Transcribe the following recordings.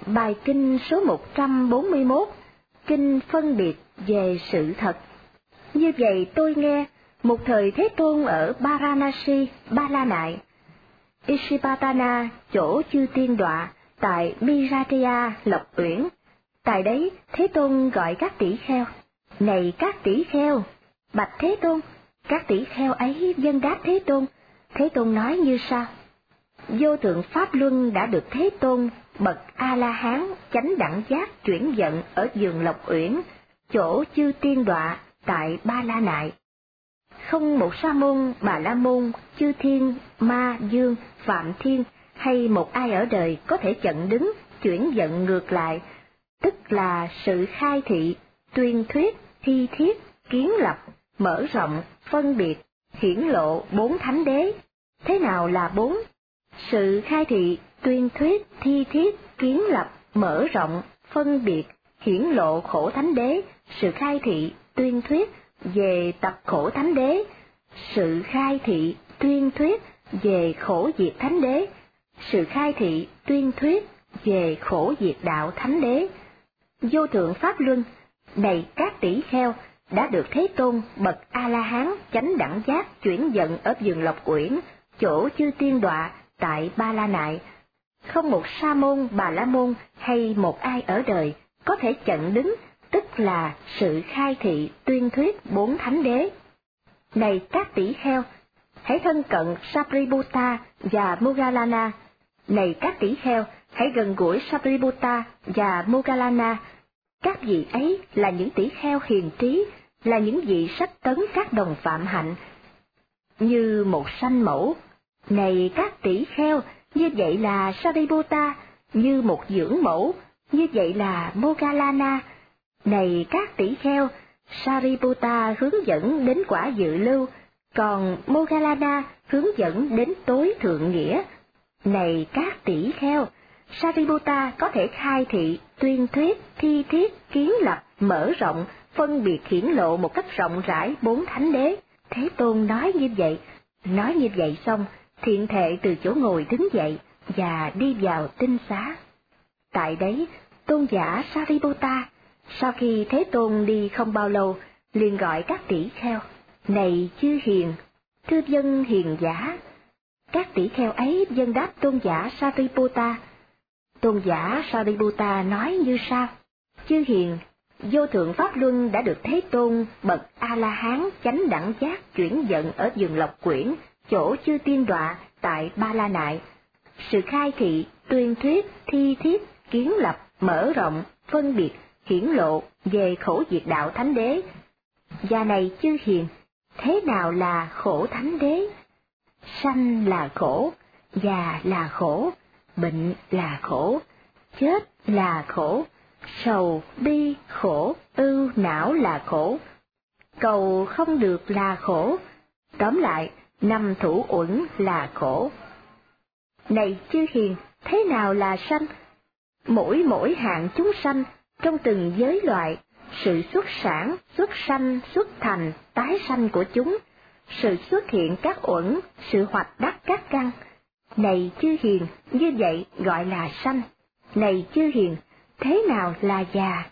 Bài kinh số 141, Kinh phân biệt về sự thật. Như vậy tôi nghe, một thời Thế Tôn ở Varanasi, Ba La Nại, Isipatana, chỗ chư tiên đọa, tại Mirataya, Lộc Uyển. Tại đấy, Thế Tôn gọi các tỷ kheo. Này các tỷ kheo, bạch Thế Tôn. Các tỷ kheo ấy vâng đáp Thế Tôn. Thế Tôn nói như sau: Vô thượng Pháp Luân đã được Thế Tôn, bậc A-la-hán, chánh đẳng giác chuyển vận ở vườn Lộc Uyển, chỗ chư tiên đọa, tại Ba La Nại. Không một Sa môn, Bà La môn, chư thiên, ma, dương, phạm thiên, hay một ai ở đời có thể chặn đứng, chuyển vận ngược lại, tức là sự khai thị, tuyên thuyết, thi thiết, kiến lập, mở rộng, phân biệt, hiển lộ bốn thánh đế. Thế nào là bốn? Sự khai thị, tuyên thuyết, thi thiết, kiến lập, mở rộng, phân biệt, hiển lộ khổ thánh đế, sự khai thị, tuyên thuyết về tập khổ thánh đế, sự khai thị, tuyên thuyết về khổ diệt thánh đế, sự khai thị, tuyên thuyết về khổ diệt đạo thánh đế. Vô thượng Pháp Luân, này các tỷ kheo, đã được Thế Tôn, bậc A-la-hán, chánh đẳng giác chuyển vận ở vườn Lộc Uyển, chỗ chư tiên đọa, tại Ba La Nại. Không một Sa môn, Bà La môn, hay một ai ở đời có thể chặn đứng, tức là sự khai thị, tuyên thuyết bốn thánh đế. Này các tỷ kheo, hãy thân cận Sariputta và Moggallana. Này các tỷ kheo, hãy gần gũi Sariputta và Moggallana. Các vị ấy là những tỷ kheo hiền trí, là những vị sách tấn các đồng phạm hạnh, như một sanh mẫu. Này các tỷ kheo, như vậy là Sariputta, như một dưỡng mẫu, như vậy là Moggallana. Này các tỷ kheo, Sariputta hướng dẫn đến quả dự lưu, còn Moggallana hướng dẫn đến tối thượng nghĩa. Này các tỷ kheo, Sariputta có thể khai thị, tuyên thuyết, thi thiết, kiến lập, mở rộng, phân biệt hiển lộ một cách rộng rãi bốn thánh đế. Thế Tôn nói như vậy xong, thiện thệ từ chỗ ngồi đứng dậy và đi vào tinh xá. Tại đấy, tôn giả Sariputta, sau khi Thế Tôn đi không bao lâu, liền gọi các tỷ kheo: Này chư hiền, thưa dân hiền giả. Các tỷ kheo ấy vâng đáp tôn giả Sariputta. Tôn giả Sariputta nói như sau: Chư hiền, vô thượng Pháp Luân đã được Thế Tôn, bậc A-la-hán, chánh đẳng giác chuyển vận ở vườn Lộc Uyển, chỗ chư tiên đọa, tại Ba La Nại. Sự khai thị, tuyên thuyết, thi thiết, kiến lập, mở rộng, phân biệt, hiển lộ về khổ diệt đạo thánh đế. Và này chư hiền, thế nào là khổ thánh đế? Sanh là khổ, già là khổ, bệnh là khổ, chết là khổ, sầu, bi, khổ, ưu, não là khổ, cầu không được là khổ. Tóm lại, năm thủ uẩn là khổ. Này chư hiền, thế nào là sanh? Mỗi hạng chúng sanh trong từng giới loại, sự xuất sản, xuất sanh, xuất thành, tái sanh của chúng, sự xuất hiện các uẩn, sự hoạch đắc các căn. Này chư hiền, như vậy gọi là sanh. Này chư hiền, thế nào là già?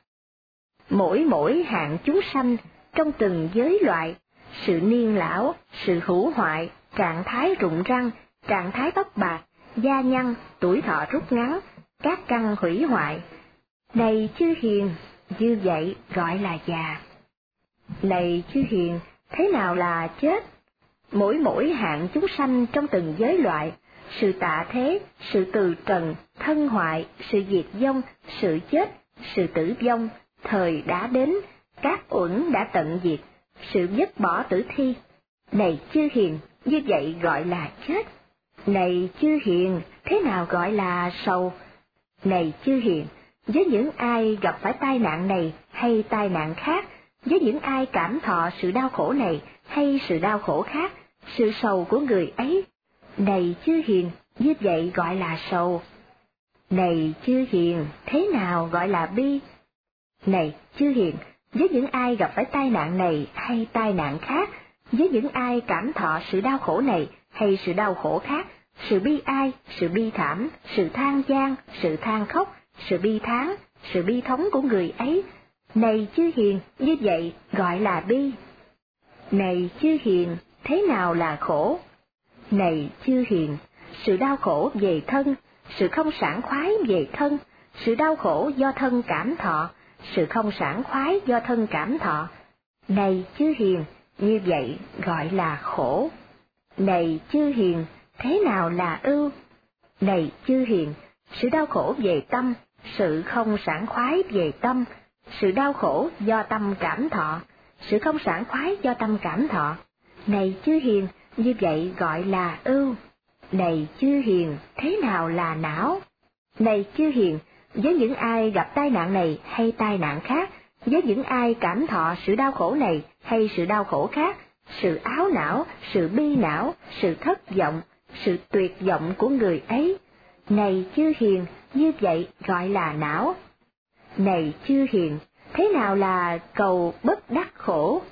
Mỗi hạng chúng sanh trong từng giới loại, sự niên lão, sự hữu hoại, trạng thái rụng răng, trạng thái tóc bạc, da nhăn, tuổi thọ rút ngắn, các căn hủy hoại. Này chư hiền, như vậy gọi là già. Này chư hiền, thế nào là chết? Mỗi hạng chúng sanh trong từng giới loại, sự tạ thế, sự từ trần, thân hoại, sự diệt vong, sự chết, sự tử vong, thời đã đến, các uẩn đã tận diệt, sự dứt bỏ tử thi. Này chư hiền, như vậy gọi là chết. Này chư hiền, thế nào gọi là sầu? Này chư hiền, với những ai gặp phải tai nạn này hay tai nạn khác, với những ai cảm thọ sự đau khổ này hay sự đau khổ khác, sự sầu của người ấy. Này chư hiền, như vậy gọi là sầu. Này chư hiền, thế nào gọi là bi? Này chư hiền, với những ai gặp phải tai nạn này hay tai nạn khác, với những ai cảm thọ sự đau khổ này hay sự đau khổ khác, sự bi ai, sự bi thảm, sự than van, sự than khóc, sự bi thán, sự bi thống của người ấy. Này chư hiền, như vậy gọi là bi. Này chư hiền, thế nào là khổ? Này chư hiền, sự đau khổ về thân, sự không sảng khoái về thân, sự đau khổ do thân cảm thọ, sự không sảng khoái do thân cảm thọ. Này chư hiền, như vậy gọi là khổ. Này chư hiền, thế nào là ưu? Này chư hiền, sự đau khổ về tâm, sự không sảng khoái về tâm, sự đau khổ do tâm cảm thọ, sự không sảng khoái do tâm cảm thọ. Này chư hiền, như vậy gọi là ưu. Này chư hiền, thế nào là não? Này chư hiền, với những ai gặp tai nạn này hay tai nạn khác, với những ai cảm thọ sự đau khổ này hay sự đau khổ khác, sự áo não, sự bi não, sự thất vọng, sự tuyệt vọng của người ấy. Này chư hiền, như vậy gọi là não. Này chư hiền, thế nào là cầu bất đắc khổ?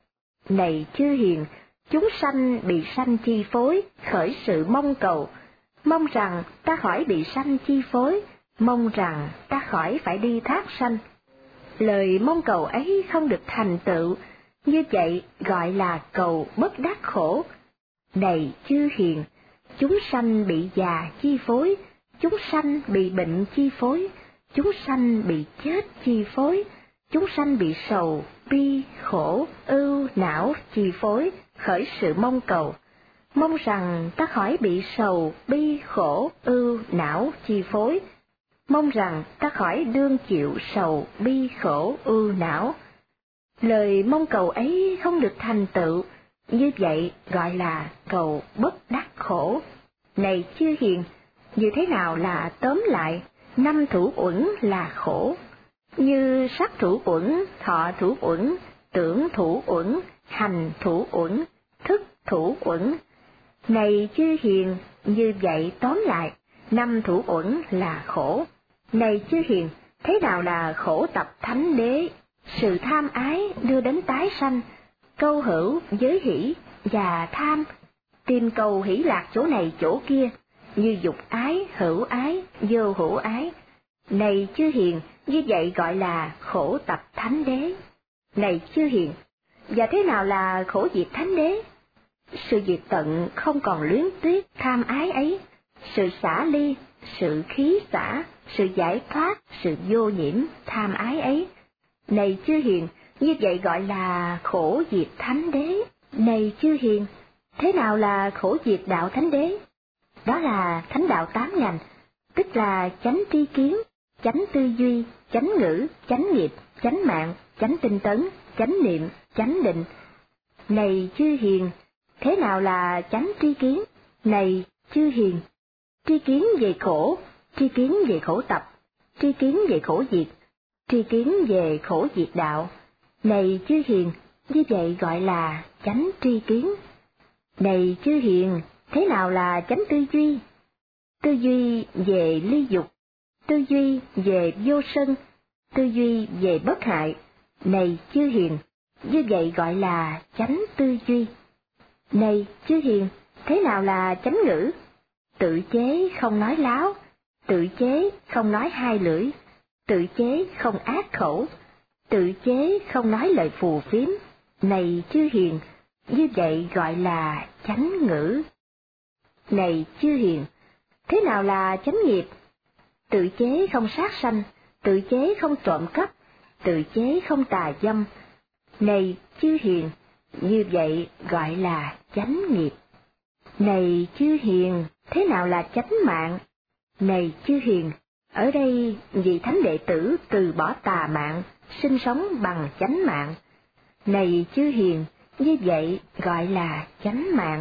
Này chư hiền, chúng sanh bị sanh chi phối, khởi sự mong cầu, mong rằng ta khỏi bị sanh chi phối, mong rằng ta khỏi phải đi thác sanh. Lời mong cầu ấy không được thành tựu, như vậy gọi là cầu bất đắc khổ. Này chư hiền, chúng sanh bị già chi phối, chúng sanh bị bệnh chi phối, chúng sanh bị chết chi phối, chúng sanh bị sầu, bi, khổ, ưu, não chi phối, khởi sự mong cầu, mong rằng ta khỏi bị sầu, bi, khổ, ưu, não chi phối, mong rằng ta khỏi đương chịu sầu, bi, khổ, ưu, não. Lời mong cầu ấy không được thành tựu, như vậy gọi là cầu bất đắc khổ. Này chư hiền, như thế nào là tóm lại, 5 thủ uẩn là khổ, như sắc thủ uẩn, thọ thủ uẩn, tưởng thủ uẩn, hành thủ uẩn, thức thủ uẩn. Này chư hiền, như vậy tóm lại, 5 thủ uẩn là khổ. Này chư hiền, thế nào là khổ tập thánh đế? Sự tham ái đưa đến tái sanh, câu hữu, giới hỷ và tham, tìm cầu hỷ lạc chỗ này chỗ kia, như dục ái, hữu ái, vô hữu ái. Này chư hiền, như vậy gọi là khổ tập thánh đế. Này chư hiền, và thế nào là khổ diệt thánh đế? Sự diệt tận không còn luyến tiếc tham ái ấy, sự xả ly, sự khí xả, sự giải thoát, sự vô nhiễm tham ái ấy. Này chư hiền, như vậy gọi là khổ diệt thánh đế. Này chư hiền, thế nào là khổ diệt đạo thánh đế? Đó là thánh đạo 8 ngành, tức là chánh tri kiến, chánh tư duy, chánh ngữ, chánh nghiệp, chánh mạng, chánh tinh tấn, chánh niệm, chánh định. Này chư hiền, thế nào là chánh tri kiến? Này chư hiền, tri kiến về khổ, tri kiến về khổ tập, tri kiến về khổ diệt, tri kiến về khổ diệt đạo. Này chư hiền, như vậy gọi là chánh tri kiến. Này chư hiền, thế nào là chánh tư duy? Tư duy về ly dục, tư duy về vô sân, tư duy về bất hại. Này chư hiền, như vậy gọi là chánh tư duy. Này chư hiền, thế nào là chánh ngữ? Tự chế không nói láo, tự chế không nói hai lưỡi, tự chế không ác khẩu, tự chế không nói lời phù phiếm. Này chư hiền, như vậy gọi là chánh ngữ. Này chư hiền, thế nào là chánh nghiệp? Tự chế không sát sanh, tự chế không trộm cắp, tự chế không tà dâm. Này chư hiền, như vậy gọi là chánh nghiệp. Này chư hiền, thế nào là chánh mạng? Này chư hiền, ở đây vị thánh đệ tử từ bỏ tà mạng, sinh sống bằng chánh mạng. Này chư hiền, như vậy gọi là chánh mạng.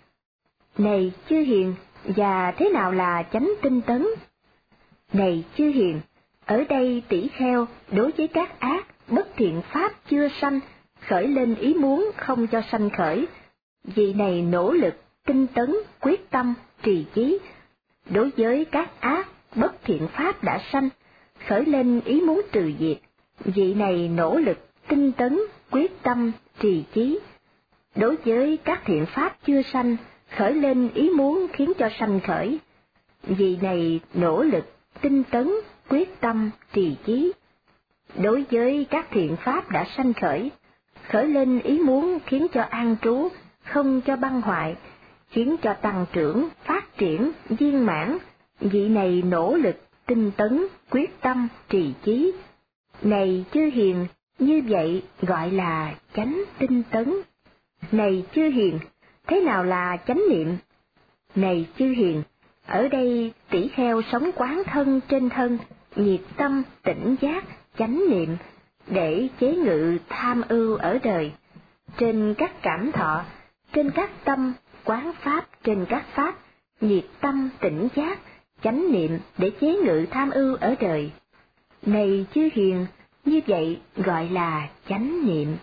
Này chư hiền, và thế nào là chánh tinh tấn? Này chư hiền, ở đây tỷ kheo đối với các ác, bất thiện pháp chưa sanh, khởi lên ý muốn không cho sanh khởi. Vị này nỗ lực, tinh tấn, quyết tâm, trì chí. Đối với các ác, bất thiện pháp đã sanh, khởi lên ý muốn trừ diệt. Vị này nỗ lực, tinh tấn, quyết tâm, trì chí. Đối với các thiện pháp chưa sanh, khởi lên ý muốn khiến cho sanh khởi. Vị này nỗ lực, tinh tấn, quyết tâm, trì chí. Đối với các thiện pháp đã sanh khởi lên ý muốn khiến cho an trú, không cho băng hoại, khiến cho tăng trưởng, phát triển, viên mãn, vị này nỗ lực, tinh tấn, quyết tâm, trì chí. Này chư hiền, như vậy gọi là chánh tinh tấn. Này chư hiền, thế nào là chánh niệm? Này chư hiền, ở đây tỷ kheo sống quán thân trên thân, nhiệt tâm, tỉnh giác, chánh niệm, để chế ngự tham ưu ở đời, trên các cảm thọ, trên các tâm, quán pháp trên các pháp, nhiệt tâm, tỉnh giác, chánh niệm để chế ngự tham ưu ở đời. Này chư hiền, như vậy gọi là chánh niệm.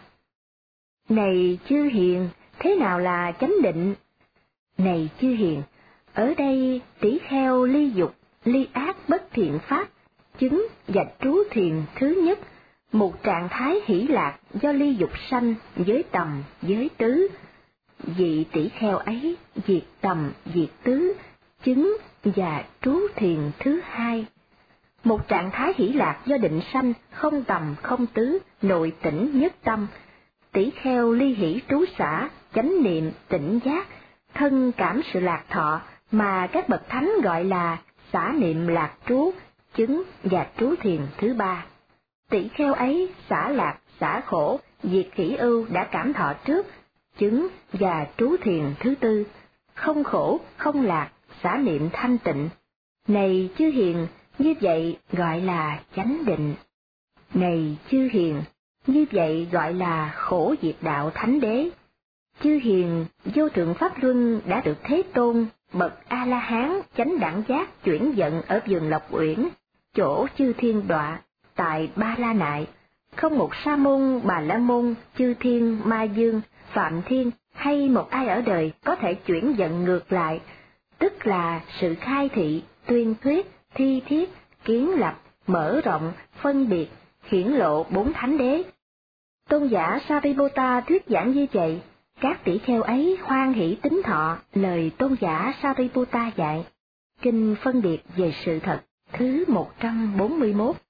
Này chư hiền, thế nào là chánh định? Này chư hiền, ở đây tỷ kheo ly dục, ly ác bất thiện pháp, chứng và trú thiền thứ nhất, một trạng thái hỷ lạc do ly dục sanh, giới tầm, giới tứ. Vị tỷ kheo ấy diệt tầm, diệt tứ, chứng và trú thiền thứ hai. Một trạng thái hỷ lạc do định sanh, không tầm, không tứ, nội tỉnh nhất tâm. Tỷ kheo ly hỷ trú xả, chánh niệm, tỉnh giác, thân cảm sự lạc thọ mà các bậc thánh gọi là xả niệm lạc trú, chứng và trú thiền thứ ba. Tỷ kheo ấy xả lạc, xả khổ, diệt khỉ ưu đã cảm thọ trước, chứng và trú thiền thứ tư, không khổ, không lạc, xả niệm thanh tịnh. Này chư hiền, như vậy gọi là chánh định. Này chư hiền, như vậy gọi là khổ diệt đạo thánh đế. Chư hiền, vô thượng pháp luân đã được Thế Tôn, bậc A-la-hán chánh đẳng giác chuyển vận ở vườn Lộc Uyển, chỗ chư thiên đọa, tại Ba La Nại. Không một Sa môn, Bà La môn, chư thiên, Ma dương, Phạm thiên hay một ai ở đời có thể chuyển vận ngược lại, tức là sự khai thị, tuyên thuyết, thi thiết, kiến lập, mở rộng, phân biệt, hiển lộ bốn thánh đế. Tôn giả Sariputta thuyết giảng như vậy, các tỷ kheo ấy hoan hỷ tín thọ lời tôn giả Sariputta dạy. Kinh phân biệt về sự thật thứ 141.